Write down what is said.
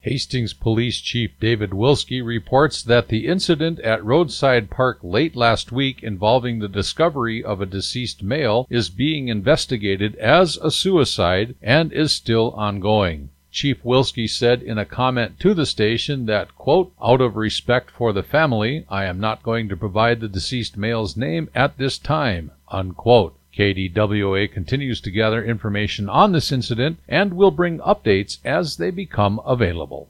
Hastings Police Chief David Wilski reports that the incident at Roadside Park late last week involving the discovery of a deceased male is being investigated as a suicide and is still ongoing. Chief Wilski said in a comment to the station that, quote, "Out of respect for the family, I am not going to provide the deceased male's name at this time," unquote. KDWA continues to gather information on this incident and will bring updates as they become available.